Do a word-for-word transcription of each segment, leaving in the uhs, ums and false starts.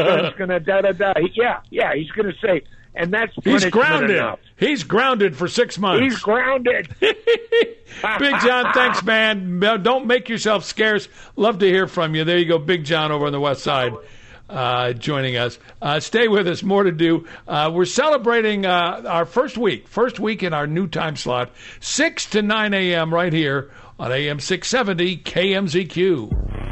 son's going to da-da-da. Yeah, yeah, he's going to say, and that's He's grounded. Enough. He's grounded for six months. He's grounded. Big John, thanks, man. Don't make yourself scarce. Love to hear from you. There you go, Big John over on the west side. Uh, joining us. Uh, stay with us. More to do. Uh, we're celebrating uh, our first week, first week in our new time slot, six to nine a.m. right here on A M six seventy K M Z Q.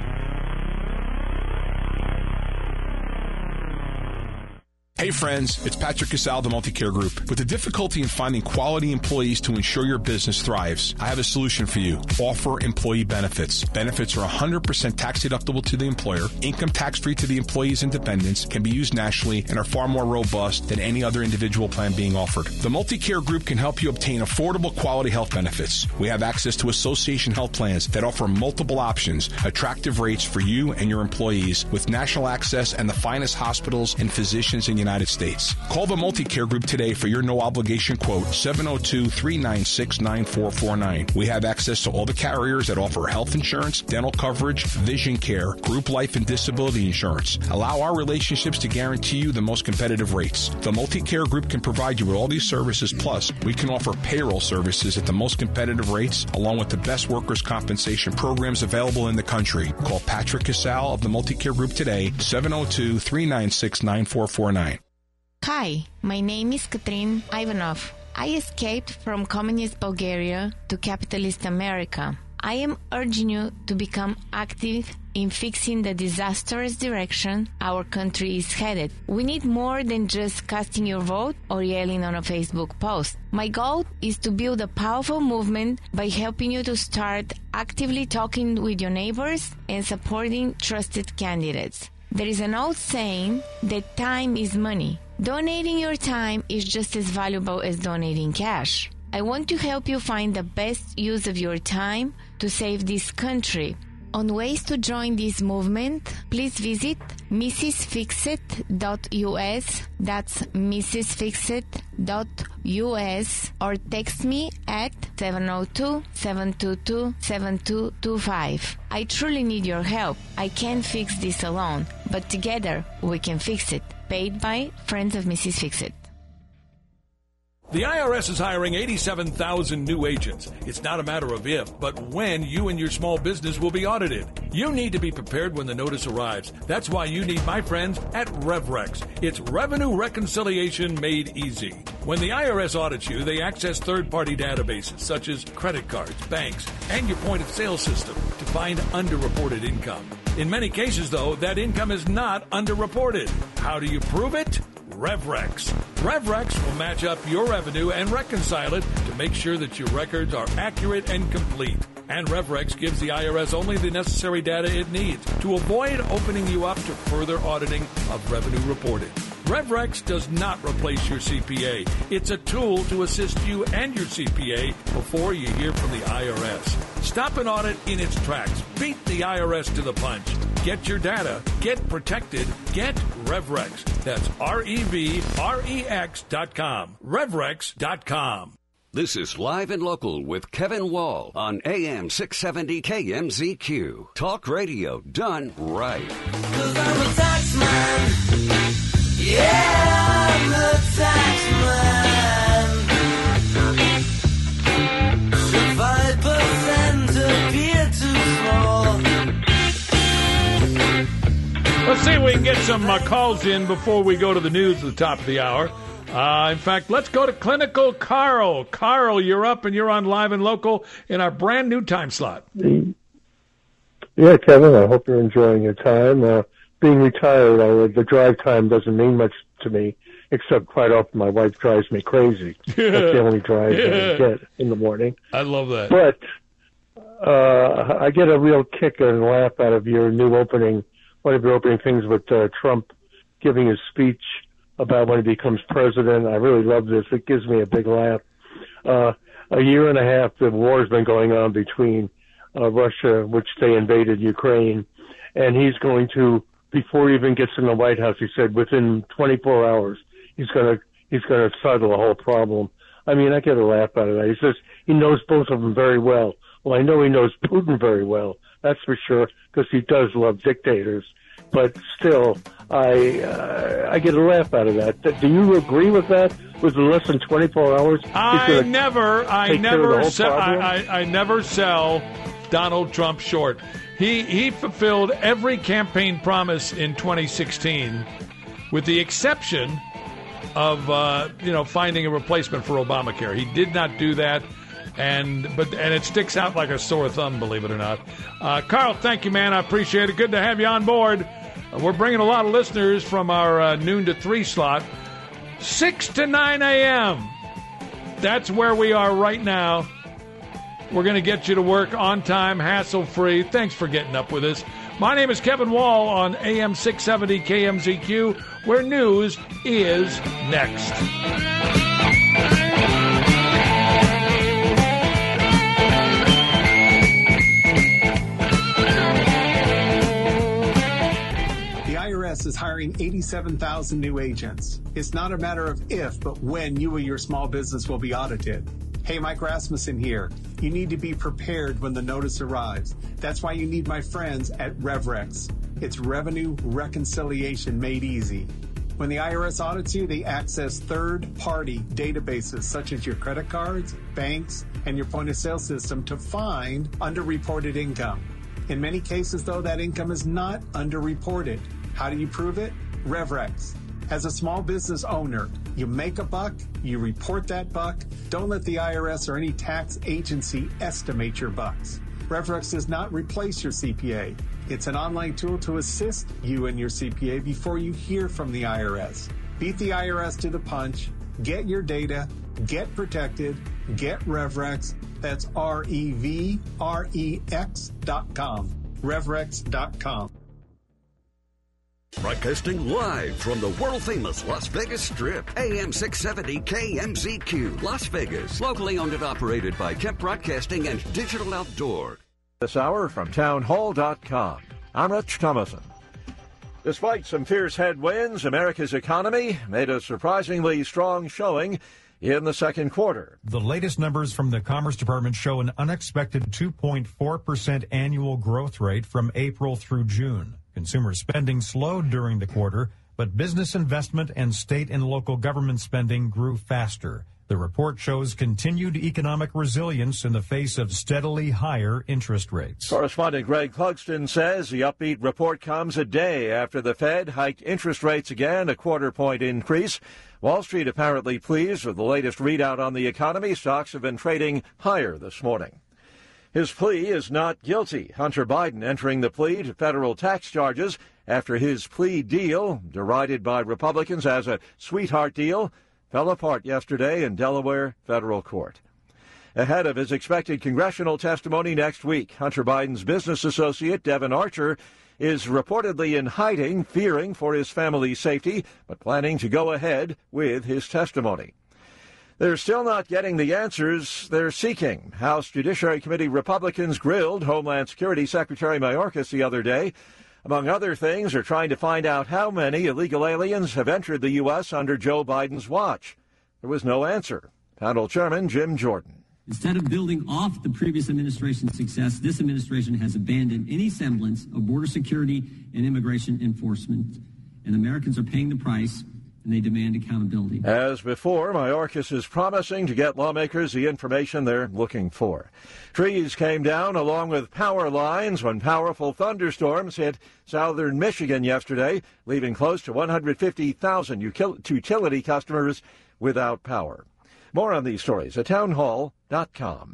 Hey friends, it's Patrick Casal, the Multicare Group. With the difficulty in finding quality employees to ensure your business thrives, I have a solution for you. Offer employee benefits. Benefits are one hundred percent tax deductible to the employer, income tax free to the employee's and dependents, can be used nationally, and are far more robust than any other individual plan being offered. The Multicare Group can help you obtain affordable quality health benefits. We have access to association health plans that offer multiple options, attractive rates for you and your employees, with national access and the finest hospitals and physicians in the United States. Call the Multicare Group today for your no-obligation quote, seven oh two, three nine six, nine four four nine. We have access to all the carriers that offer health insurance, dental coverage, vision care, group life and disability insurance. Allow our relationships to guarantee you the most competitive rates. The Multicare Group can provide you with all these services, plus we can offer payroll services at the most competitive rates, along with the best workers' compensation programs available in the country. Call Patrick Casal of the Multicare Group today, seven oh two, three nine six, nine four four nine. Hi, my name is Katrin Ivanov. I escaped from communist Bulgaria to capitalist America. I am urging you to become active in fixing the disastrous direction our country is headed. We need more than just casting your vote or yelling on a Facebook post. My goal is to build a powerful movement by helping you to start actively talking with your neighbors and supporting trusted candidates. There is an old saying that time is money. Donating your time is just as valuable as donating cash. I want to help you find the best use of your time to save this country. On ways to join this movement, please visit missus fixit dot U S, that's missus fixit dot U S, or text me at seven oh two, seven two two, seven two two five. I truly need your help. I can't fix this alone, but together we can fix it. Paid by Friends of Missus Fixit. The I R S is hiring eighty-seven thousand new agents. It's not a matter of if, but when you and your small business will be audited. You need to be prepared when the notice arrives. That's why you need my friends at RevRex. It's revenue reconciliation made easy. When the I R S audits you, they access third-party databases such as credit cards, banks, and your point-of-sale system to find underreported income. In many cases, though, that income is not underreported. How do you prove it? RevRex. RevRex will match up your revenue and reconcile it to make sure that your records are accurate and complete. And RevRex gives the I R S only the necessary data it needs to avoid opening you up to further auditing of revenue reported. RevRex does not replace your C P A. It's a tool to assist you and your C P A before you hear from the I R S. Stop an audit in its tracks. Beat the I R S to the punch. Get your data. Get protected. Get RevRex. That's R E V R E X dot com. RevRex dot com. This is Live and Local with Kevin Wall on A M six seventy K M Z Q. Talk radio done right. 'Cause I'm a tax man. Yeah, I'm a tax man. Five percent appear too small. Let's see if we can get some uh, calls in before we go to the news at the top of the hour. Uh, in fact, let's go to Clinical Carl. Carl, you're up and you're on Live and Local in our brand new time slot. Yeah, Kevin, I hope you're enjoying your time. Uh, being retired, I, the drive time doesn't mean much to me, except quite often my wife drives me crazy. That's the only drive Yeah. that I get in the morning. I love that. But uh, I get a real kick and laugh out of your new opening, one of your opening things with uh, Trump giving his speech about when he becomes president. I really love this. It gives me a big laugh. Uh, a year and a half, the war's been going on between uh, Russia, which they invaded Ukraine, and he's going to, before he even gets in the White House, he said within twenty-four hours, he's going to he's going to settle the whole problem. I mean, I get a laugh out of that. He says he knows both of them very well. Well, I know he knows Putin very well. That's for sure, because he does love dictators. But still, I uh, I get a laugh out of that. Do you agree with that? Within less than twenty-four hours, I never, I never, sell, I, I, I never sell Donald Trump short. He he fulfilled every campaign promise in twenty sixteen, with the exception of uh, you know finding a replacement for Obamacare. He did not do that, and but and it sticks out like a sore thumb, believe it or not. Uh, Carl, thank you, man. I appreciate it. Good to have you on board. We're bringing a lot of listeners from our uh, noon to three slot, six to nine a.m. That's where we are right now. We're going to get you to work on time, hassle-free. Thanks for getting up with us. My name is Kevin Wall on A M six seventy K M Z Q, where news is next. Is hiring eighty-seven thousand new agents. It's not a matter of if, but when you or your small business will be audited. Hey, Mike Rasmussen here. You need to be prepared when the notice arrives. That's why you need my friends at RevRex. It's revenue reconciliation made easy. When the I R S audits you, they access third-party databases such as your credit cards, banks, and your point-of-sale system to find underreported income. In many cases, though, that income is not underreported. How do you prove it? RevRex. As a small business owner, you make a buck, you report that buck. Don't let the I R S or any tax agency estimate your bucks. RevRex does not replace your C P A. It's an online tool to assist you and your C P A before you hear from the I R S. Beat the I R S to the punch. Get your data. Get protected. Get RevRex. That's R E V R E X dot com. RevRex dot com. Broadcasting live from the world-famous Las Vegas Strip, A M six seventy K M Z Q, Las Vegas. Locally owned and operated by Kemp Broadcasting and Digital Outdoor. This hour from town hall dot com. I'm Rich Thomason. Despite some fierce headwinds, America's economy made a surprisingly strong showing in the second quarter. The latest numbers from the Commerce Department show an unexpected two point four percent annual growth rate from April through June. Consumer spending slowed during the quarter, but business investment and state and local government spending grew faster. The report shows continued economic resilience in the face of steadily higher interest rates. Correspondent Greg Clugston says the upbeat report comes a day after the Fed hiked interest rates again, a quarter point increase. Wall Street apparently pleased with the latest readout on the economy. Stocks have been trading higher this morning. His plea is not guilty. Hunter Biden entering the plea to federal tax charges after his plea deal, derided by Republicans as a sweetheart deal, fell apart yesterday in Delaware federal court. Ahead of his expected congressional testimony next week, Hunter Biden's business associate, Devon Archer, is reportedly in hiding, fearing for his family's safety, but planning to go ahead with his testimony. They're still not getting the answers they're seeking. House Judiciary Committee Republicans grilled Homeland Security Secretary Mayorkas the other day. Among other things, they're trying to find out how many illegal aliens have entered the U S under Joe Biden's watch. There was no answer. Panel Chairman Jim Jordan. Instead of building off the previous administration's success, this administration has abandoned any semblance of border security and immigration enforcement. And Americans are paying the price, and they demand accountability. As before, Mayorkas is promising to get lawmakers the information they're looking for. Trees came down along with power lines when powerful thunderstorms hit southern Michigan yesterday, leaving close to one hundred fifty thousand utility customers without power. More on these stories at town hall dot com.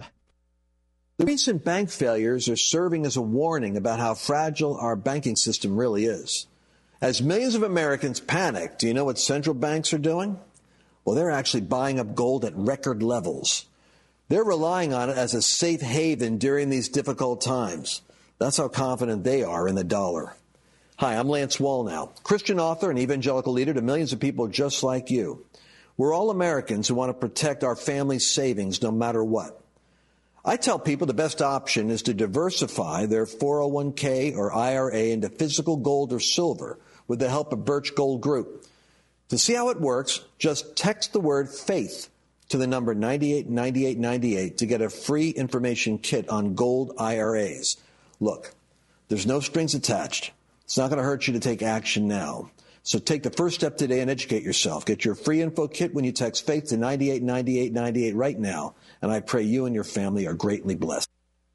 The recent bank failures are serving as a warning about how fragile our banking system really is. As millions of Americans panic, do you know what central banks are doing? Well, they're actually buying up gold at record levels. They're relying on it as a safe haven during these difficult times. That's how confident they are in the dollar. Hi, I'm Lance Wallnau, Christian author and evangelical leader to millions of people just like you. We're all Americans who want to protect our family's savings no matter what. I tell people the best option is to diversify their four oh one k or I R A into physical gold or silver with the help of Birch Gold Group. To see how it works, just text the word FAITH to the number ninety-eight ninety-eight ninety-eight to get a free information kit on gold I R As. Look, there's no strings attached. It's not going to hurt you to take action now. So take the first step today and educate yourself. Get your free info kit when you text FAITH to nine eight nine eight nine eight right now. And I pray you and your family are greatly blessed.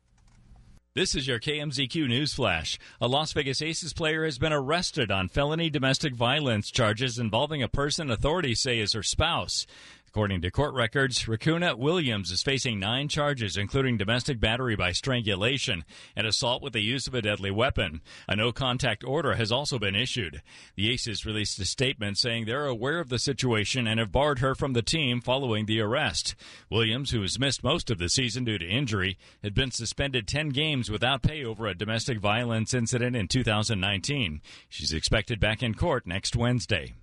This is your K M Z Q News Flash. A Las Vegas Aces player has been arrested on felony domestic violence charges involving a person authorities say is her spouse. According to court records, Racuna Williams is facing nine charges, including domestic battery by strangulation and assault with the use of a deadly weapon. A no-contact order has also been issued. The Aces released a statement saying they're aware of the situation and have barred her from the team following the arrest. Williams, who has missed most of the season due to injury, had been suspended ten games without pay over a domestic violence incident in two thousand nineteen. She's expected back in court next Wednesday.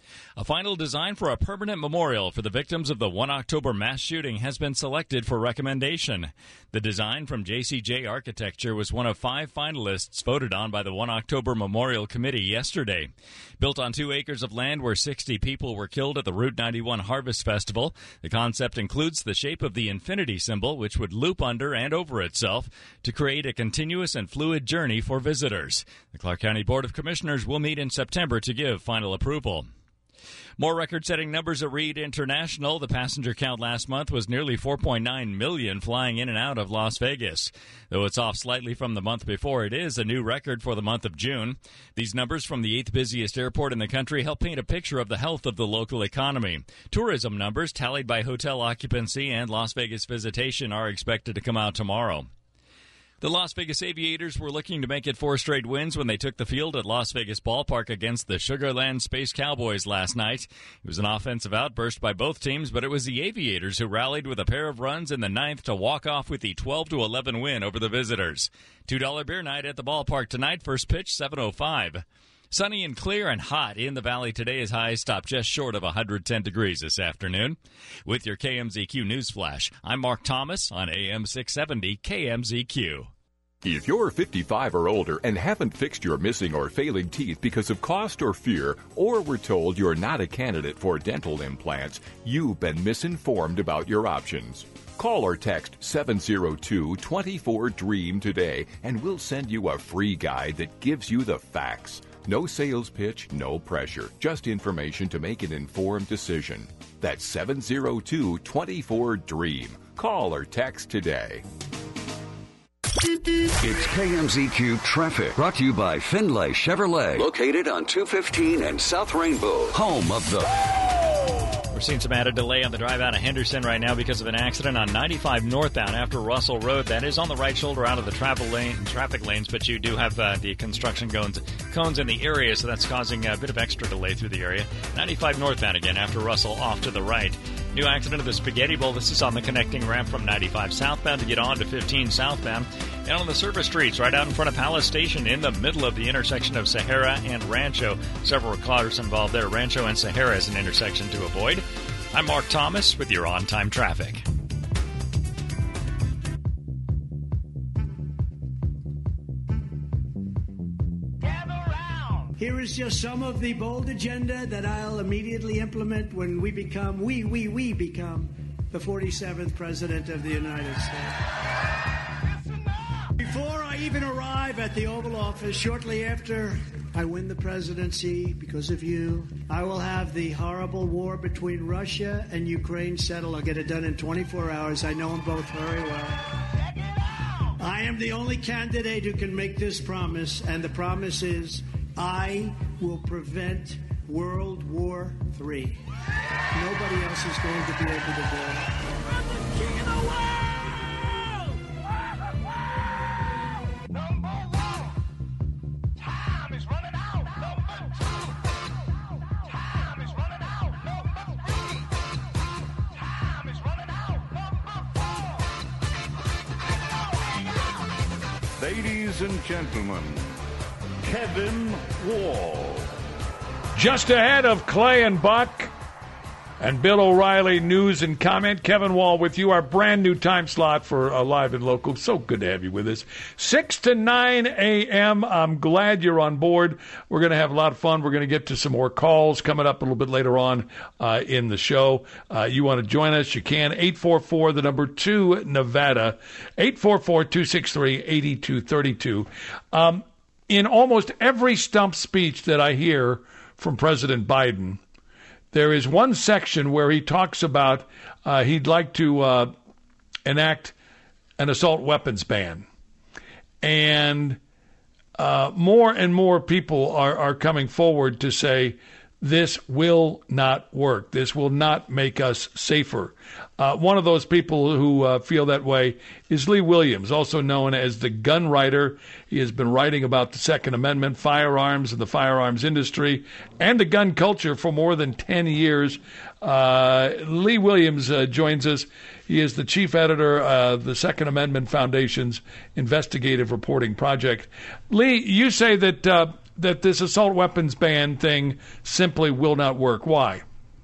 A final design for a permanent memorial for the victims of the one October mass shooting has been selected for recommendation. The design from J C J Architecture was one of five finalists voted on by the one October Memorial Committee yesterday. Built on two acres of land where sixty people were killed at the Route ninety-one Harvest Festival, the concept includes the shape of the infinity symbol, which would loop under and over itself to create a continuous and fluid journey for visitors. The Clark County Board of Commissioners will meet in September to give final approval. More record-setting numbers at Reed International. The passenger count last month was nearly four point nine million flying in and out of Las Vegas. Though it's off slightly from the month before, it is a new record for the month of June. These numbers from the eighth busiest airport in the country help paint a picture of the health of the local economy. Tourism numbers tallied by hotel occupancy and Las Vegas visitation are expected to come out tomorrow. The Las Vegas Aviators were looking to make it four straight wins when they took the field at Las Vegas Ballpark against the Sugar Land Space Cowboys last night. It was an offensive outburst by both teams, but it was the Aviators who rallied with a pair of runs in the ninth to walk off with the twelve to eleven win over the visitors. two dollar beer night at the ballpark tonight. First pitch, seven oh five. Sunny and clear and hot in the valley today as highs stop just short of one hundred ten degrees this afternoon. With your K M Z Q News Flash, I'm Mark Thomas on A M six seventy K M Z Q. If you're fifty-five or older and haven't fixed your missing or failing teeth because of cost or fear, or were told you're not a candidate for dental implants, you've been misinformed about your options. Call or text seven oh two, two four, DREAM today, and we'll send you a free guide that gives you the facts. No sales pitch, no pressure, just information to make an informed decision. That's seven oh two, two four, DREAM. Call or text today. It's K M Z Q Traffic, brought to you by Finlay Chevrolet, located on two fifteen and South Rainbow, home of the... We're seeing some added delay on the drive out of Henderson right now because of an accident on ninety-five northbound after Russell Road. That is on the right shoulder out of the travel lane, traffic lanes, but you do have uh, the construction cones, cones in the area, so that's causing a bit of extra delay through the area. ninety-five northbound again after Russell off to the right. New accident of the Spaghetti Bowl. This is on the connecting ramp from ninety-five southbound to get on to fifteen southbound. And on the service streets right out in front of Palace Station in the middle of the intersection of Sahara and Rancho. Several cars involved there. Rancho and Sahara is an intersection to avoid. I'm Mark Thomas with your on-time traffic. Here is just some of the bold agenda that I'll immediately implement when we become, we, we, we become the forty-seventh President of the United States. Before I even arrive at the Oval Office, shortly after I win the presidency, because of you, I will have the horrible war between Russia and Ukraine settled. I'll get it done in twenty-four hours. I know them both very well. I am the only candidate who can make this promise, and the promise is I will prevent World War Three. Nobody else is going to be able to do it. I'm the king of the world! Number one. Time is running out. Number two. Time is running out. Number three. Time is running out. Number four. Ladies and gentlemen, Kevin Wall. Just ahead of Clay and Buck and Bill O'Reilly news and comment, Kevin Wall with you, our brand new time slot for uh, Live and Local. So good to have you with us. six to nine a.m. I'm glad you're on board. We're going to have a lot of fun. We're going to get to some more calls coming up a little bit later on uh, in the show. Uh, you want to join us, you can. eight four four, the number two, Nevada. eight four four, two six three, eight two three two. Um, in almost every stump speech that I hear from President Biden, there is one section where he talks about uh, he'd like to uh, enact an assault weapons ban. And uh, more and more people are, are coming forward to say this will not work. This will not make us safer. Uh, one of those people who uh, feel that way is Lee Williams, also known as the gun writer. He has been writing about the Second Amendment, firearms, and the firearms industry, and the gun culture for more than ten years. Uh, Lee Williams uh, joins us. He is the chief editor of the Second Amendment Foundation's investigative reporting project. Lee, you say that uh, that this assault weapons ban thing simply will not work. Why?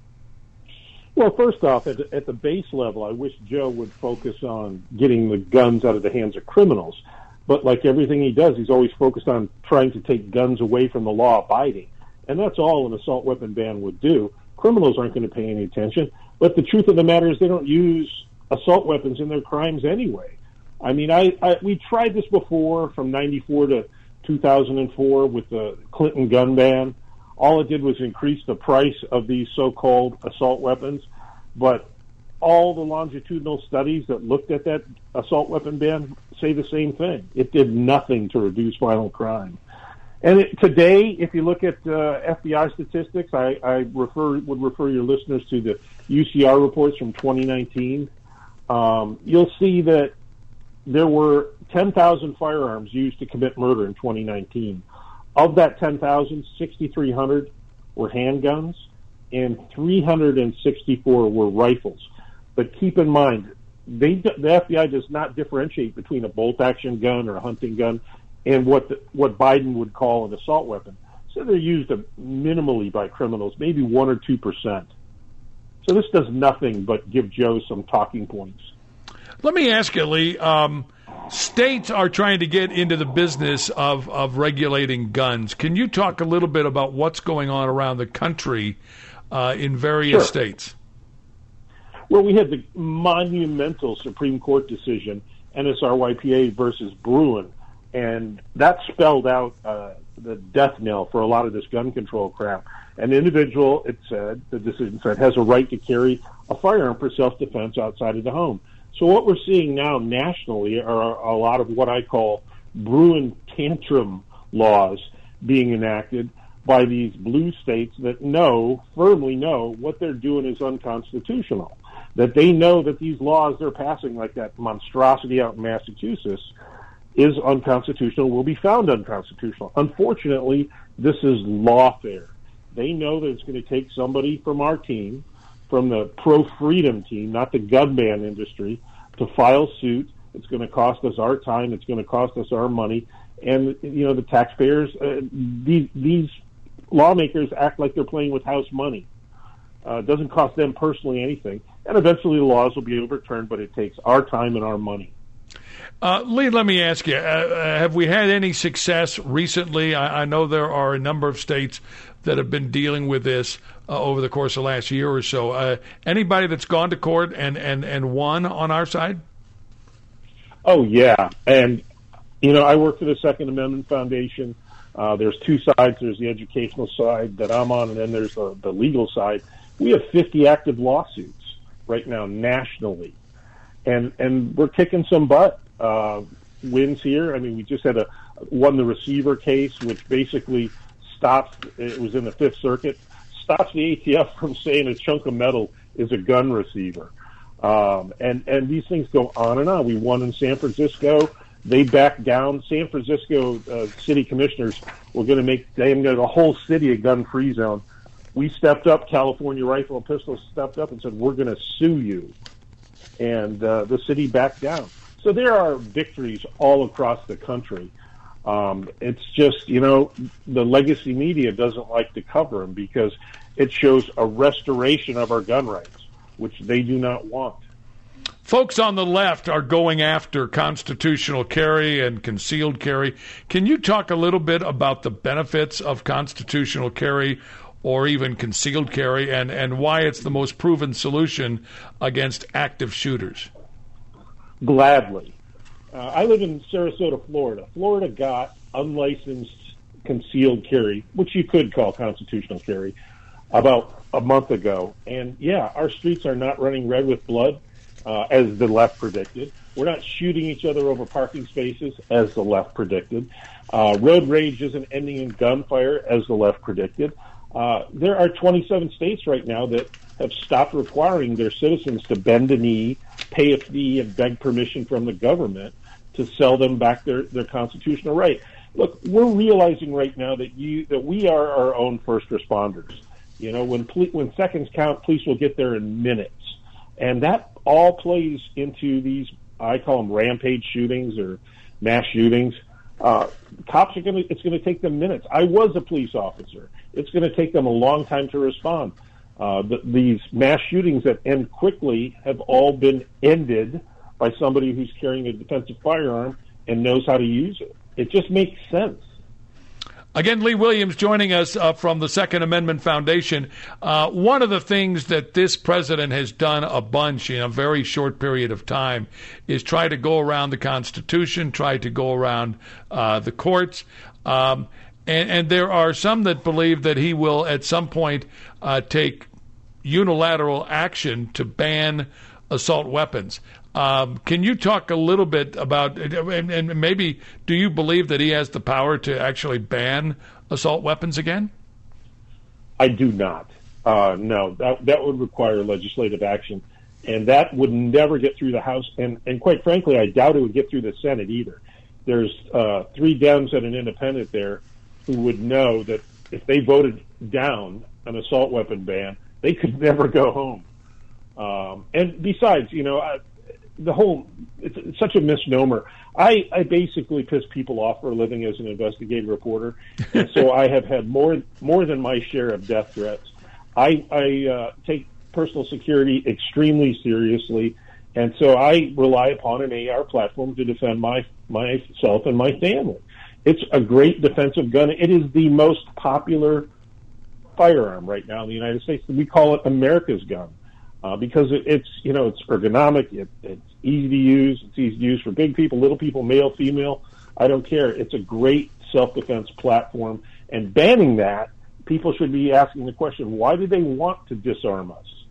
Well, first off, at, at the base level, I wish Joe would focus on getting the guns out of the hands of criminals. But like everything he does, he's always focused on trying to take guns away from the law-abiding. And that's all an assault weapon ban would do. Criminals aren't going to pay any attention. But the truth of the matter is they don't use assault weapons in their crimes anyway. I mean, I, I we tried this before from ninety-four to two thousand four with the Clinton gun ban. All it did was increase the price of these so-called assault weapons. But all the longitudinal studies that looked at that assault weapon ban say the same thing. It did nothing to reduce violent crime. And it, today, if you look at uh, F B I statistics, I, I refer would refer your listeners to the U C R reports from twenty nineteen. Um, you'll see that there were ten thousand firearms used to commit murder in twenty nineteen. Of that ten thousand, sixty-three hundred were handguns and three hundred sixty-four were rifles. But keep in mind, they, the F B I does not differentiate between a bolt-action gun or a hunting gun and what the, what Biden would call an assault weapon. So they're used minimally by criminals, maybe one or two percent. So this does nothing but give Joe some talking points. Let me ask you, Lee. Um, states are trying to get into the business of, of regulating guns. Can you talk a little bit about what's going on around the country uh, in various Sure. states? Well, we had the monumental Supreme Court decision, N S R Y P A versus Bruin, and that spelled out uh, the death knell for a lot of this gun control crap. An individual, it said, the decision said, has a right to carry a firearm for self-defense outside of the home. So what we're seeing now nationally are a lot of what I call Bruin tantrum laws being enacted by these blue states that know, firmly know, what they're doing is unconstitutional. That they know that these laws they're passing, like that monstrosity out in Massachusetts, is unconstitutional, will be found unconstitutional. Unfortunately, this is lawfare. They know that it's going to take somebody from our team, from the pro-freedom team, not the gun ban industry, to file suit. It's going to cost us our time. It's going to cost us our money. And, you know, the taxpayers, uh, these, these lawmakers act like they're playing with house money. Uh, it doesn't cost them personally anything. And eventually the laws will be overturned, but it takes our time and our money. Uh, Lee, let me ask you, uh, have we had any success recently? I, I know there are a number of states that have been dealing with this uh, over the course of the last year or so. Uh, anybody that's gone to court and, and, and won on our side? Oh, yeah. And, you know, I work for the Second Amendment Foundation. Uh, there's two sides. There's the educational side that I'm on, and then there's the, the legal side. We have fifty active lawsuits right now nationally. And and we're kicking some butt. Uh, wins here. I mean, we just had a won the receiver case, which basically stops. It was in the Fifth Circuit. Stops the A T F from saying a chunk of metal is a gun receiver. Um, and and these things go on and on. We won in San Francisco. They backed down. San Francisco uh, city commissioners were going to make they made the whole city a gun-free zone. We stepped up. California Rifle and Pistol stepped up and said, we're going to sue you. And uh, the city backed down. So there are victories all across the country. Um, it's just, you know, the legacy media doesn't like to cover them because it shows a restoration of our gun rights, which they do not want. Folks on the left are going after constitutional carry and concealed carry. Can you talk a little bit about the benefits of constitutional carry or even concealed carry, and, and why it's the most proven solution against active shooters? Gladly. Uh, I live in Sarasota, Florida. Florida got unlicensed concealed carry, which you could call constitutional carry, about a month ago. And yeah, our streets are not running red with blood, uh, as the left predicted. We're not shooting each other over parking spaces, as the left predicted. Uh, road rage isn't ending in gunfire, as the left predicted. Uh, there are twenty-seven states right now that have stopped requiring their citizens to bend a knee, pay a fee, and beg permission from the government to sell them back their, their constitutional right. Look, we're realizing right now that you that we are our own first responders. You know, when poli- when seconds count, police will get there in minutes, and that all plays into these, I call them rampage shootings or mass shootings. Uh, cops are going to, it's going to take them minutes. I was a police officer. It's going to take them a long time to respond. Uh, the, these mass shootings that end quickly have all been ended by somebody who's carrying a defensive firearm and knows how to use it. It just makes sense. Again, Lee Williams joining us uh, from the Second Amendment Foundation. Uh, one of the things that this president has done a bunch in a very short period of time is try to go around the Constitution, try to go around uh, the courts. Um, and, and there are some that believe that he will at some point uh, take unilateral action to ban assault weapons. Um, can you talk a little bit about, and, and maybe do you believe that he has the power to actually ban assault weapons again? I do not. Uh, no, that that would require legislative action, and that would never get through the House, and, and quite frankly, I doubt it would get through the Senate either. There's uh, three Dems and an independent there who would know that if they voted down an assault weapon ban, they could never go home. Um, and besides, you know, I, the whole, it's, it's such a misnomer. I, I basically piss people off for a living as an investigative reporter, and so I have had more more than my share of death threats. I, I uh, take personal security extremely seriously, and so I rely upon an A R platform to defend my myself and my family. It's a great defensive gun. It is the most popular firearm right now in the United States. We call it America's gun. Uh, because it, it's, you know, it's ergonomic, it, it's easy to use, it's easy to use for big people, little people, male, female, I don't care. It's a great self-defense platform, and banning that, people should be asking the question, why do they want to disarm us?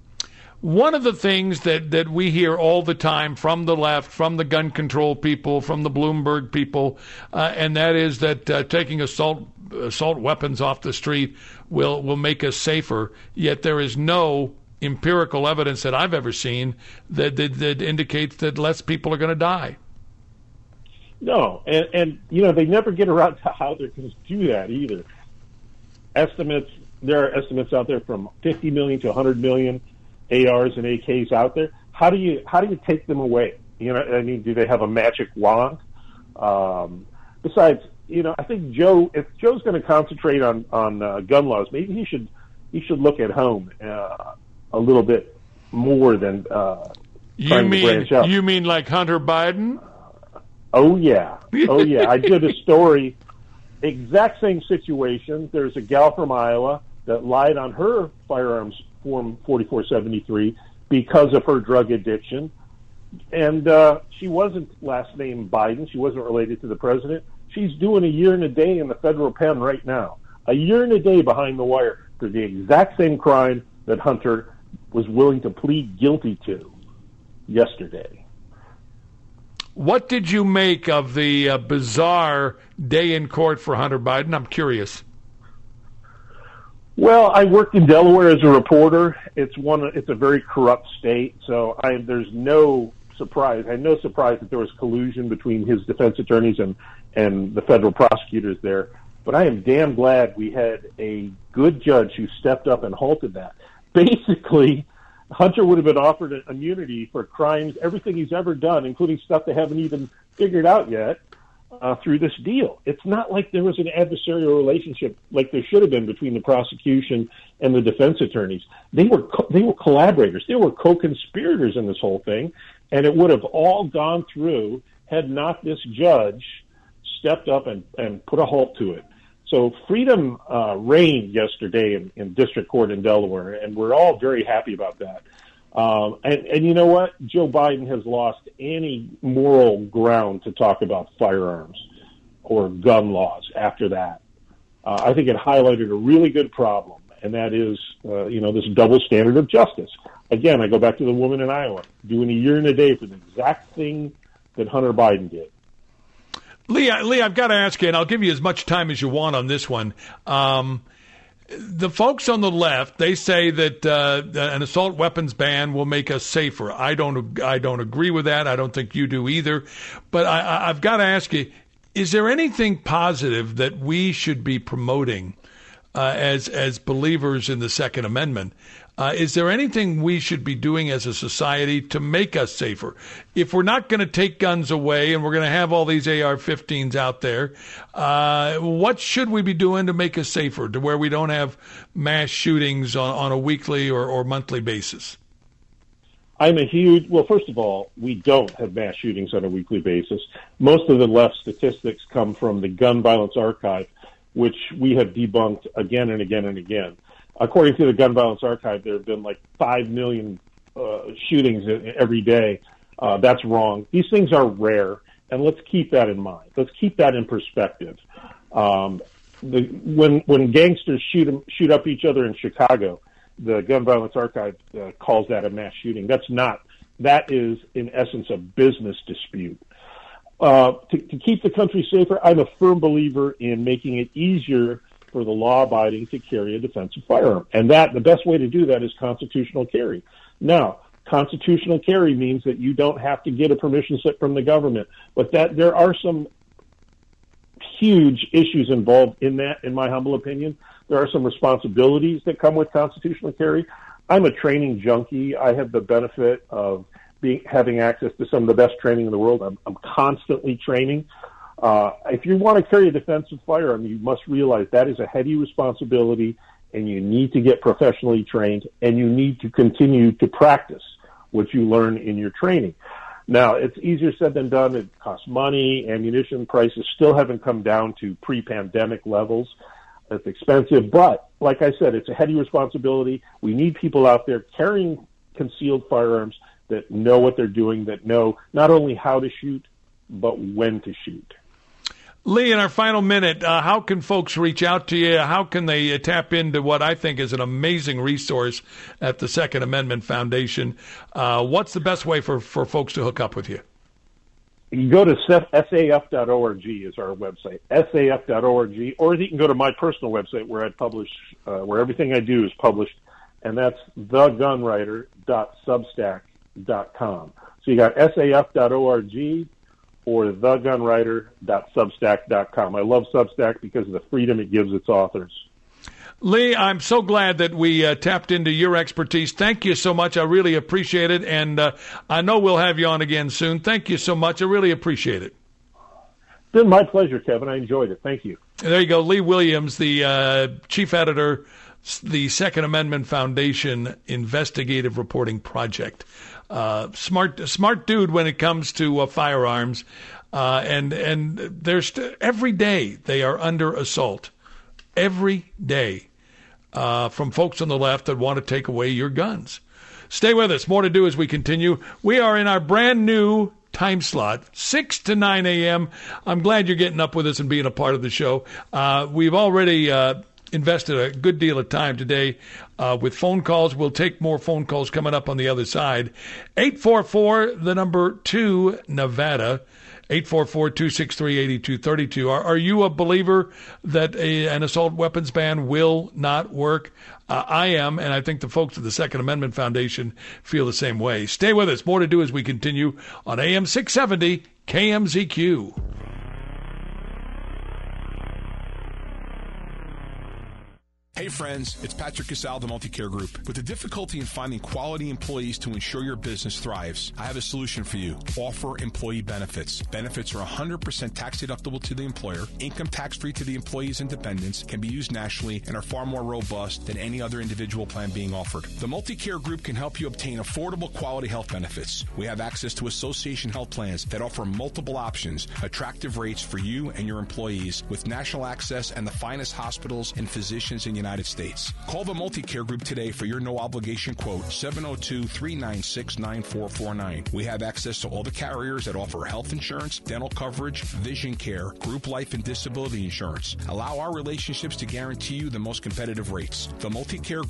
One of the things that, that we hear all the time from the left, from the gun control people, from the Bloomberg people, uh, and that is that uh, taking assault assault weapons off the street will, will make us safer, yet there is no empirical evidence that I've ever seen that, that, that indicates that less people are going to die. No, and, and, you know, they never get around to how they're going to do that either. Estimates, there are estimates out there from fifty million to one hundred million A Rs and A Ks out there. How do you, how do you take them away? You know, I mean, do they have a magic wand? Um, besides, you know, I think Joe, if Joe's going to concentrate on, on uh, gun laws, maybe he should, he should look at home, uh, a little bit more than uh, you mean you mean like Hunter Biden? Oh yeah, oh yeah. I did a story, exact same situation. There's a gal from Iowa that lied on her firearms form forty-four seventy-three because of her drug addiction, and uh, she wasn't last name Biden. She wasn't related to the president. She's doing a year and a day in the federal pen right now. A year and a day behind the wire for the exact same crime that Hunter was willing to plead guilty to yesterday. What did you make of the uh, bizarre day in court for Hunter Biden? I'm curious. Well, I worked in Delaware as a reporter. It's one. It's a very corrupt state, so I, there's no surprise. I had no surprise that there was collusion between his defense attorneys and, and the federal prosecutors there. But I am damn glad we had a good judge who stepped up and halted that. Basically, Hunter would have been offered immunity for crimes, everything he's ever done, including stuff they haven't even figured out yet, uh, through this deal. It's not like there was an adversarial relationship like there should have been between the prosecution and the defense attorneys. They were co- they were collaborators. They were co-conspirators in this whole thing, and it would have all gone through had not this judge stepped up and, and put a halt to it. So freedom uh, reigned yesterday in, in district court in Delaware, and we're all very happy about that. Um, and, and you know what? Joe Biden has lost any moral ground to talk about firearms. or gun laws after that. Uh, I think it highlighted a really good problem, and that is, uh, you know, this double standard of justice. Again, I go back to the woman in Iowa doing a year and a day for the exact thing that Hunter Biden did. Lee, Lee, I've got to ask you, and I'll give you as much time as you want on this one. Um, the folks on the left, they say that uh, an assault weapons ban will make us safer. I don't, I don't agree with that. I don't think you do either. But I, I've got to ask you, is there anything positive that we should be promoting uh, as as believers in the Second Amendment? Uh, is there anything we should be doing as a society to make us safer? If we're not going to take guns away and we're going to have all these A R fifteens out there, uh, what should we be doing to make us safer, to where we don't have mass shootings on, on a weekly or, or monthly basis? I'm a huge, well, first of all, we don't have mass shootings on a weekly basis. Most of the left statistics come from the Gun Violence Archive, which we have debunked again and again and again. According to the Gun Violence Archive, there have been like five million uh, shootings every day. Uh, that's wrong. These things are rare, and let's keep that in mind. Let's keep that in perspective. Um, the, when when gangsters shoot shoot up each other in Chicago, the Gun Violence Archive uh, calls that a mass shooting. That's not. That is, in essence, a business dispute. Uh, to, to keep the country safer, I'm a firm believer in making it easier for the law-abiding to carry a defensive firearm. And that, the best way to do that is constitutional carry. Now, constitutional carry means that you don't have to get a permission slip from the government, but that there are some huge issues involved in that, in my humble opinion. There are some responsibilities that come with constitutional carry. I'm a training junkie. I have the benefit of being having access to some of the best training in the world. I'm, I'm constantly training. Uh, if you want to carry a defensive firearm, you must realize that is a heavy responsibility, and you need to get professionally trained, and you need to continue to practice what you learn in your training. Now, it's easier said than done. It costs money. Ammunition prices still haven't come down to pre-pandemic levels. It's expensive, but like I said, it's a heavy responsibility. We need people out there carrying concealed firearms that know what they're doing, that know not only how to shoot, but when to shoot. Lee, in our final minute, uh, how can folks reach out to you? How can they uh, tap into what I think is an amazing resource at the Second Amendment Foundation? Uh, what's the best way for, for folks to hook up with you? You go to S A F dot org is our website, S A F dot org, or you can go to my personal website where I publish, uh, where everything I do is published, and that's the gun writer dot substack dot com. So you got S A F dot org or the gun writer dot substack dot com. I love Substack because of the freedom it gives its authors. Lee, I'm so glad that we uh, tapped into your expertise. Thank you so much. I really appreciate it, and uh, I know we'll have you on again soon. Thank you so much. I really appreciate it. It's been my pleasure, Kevin. I enjoyed it. Thank you. There you go. Lee Williams, the uh, chief editor, the Second Amendment Foundation Investigative Reporting Project. Uh, smart, smart dude when it comes to uh, firearms, uh, and and there's st- every day they are under assault, every day, uh, from folks on the left that want to take away your guns. Stay with us. More to do as we continue. We are in our brand new time slot, six to nine a.m. I'm glad you're getting up with us and being a part of the show. Uh, we've already uh, invested a good deal of time today uh, with phone calls. We'll take more phone calls coming up on the other side. eight four four, the number two, Nevada. eight four four, two six three, eight two three two. Are, are you a believer that a, an assault weapons ban will not work? Uh, I am, and I think the folks at the Second Amendment Foundation feel the same way. Stay with us. More to do as we continue on A M six seventy K M Z Q. Hey friends, it's Patrick Casal, the Multicare Group. With the difficulty in finding quality employees to ensure your business thrives, I have a solution for you. Offer employee benefits. Benefits are one hundred percent tax deductible to the employer, income tax free to the employee's and dependents, can be used nationally, and are far more robust than any other individual plan being offered. The Multicare Group can help you obtain affordable quality health benefits. We have access to association health plans that offer multiple options, attractive rates for you and your employees, with national access and the finest hospitals and physicians in the United United States. Call the Multicare Group today for your no-obligation quote, seven oh two, three nine six, nine four four nine. We have access to all the carriers that offer health insurance, dental coverage, vision care, group life, and disability insurance. Allow our relationships to guarantee you the most competitive rates. The Multicare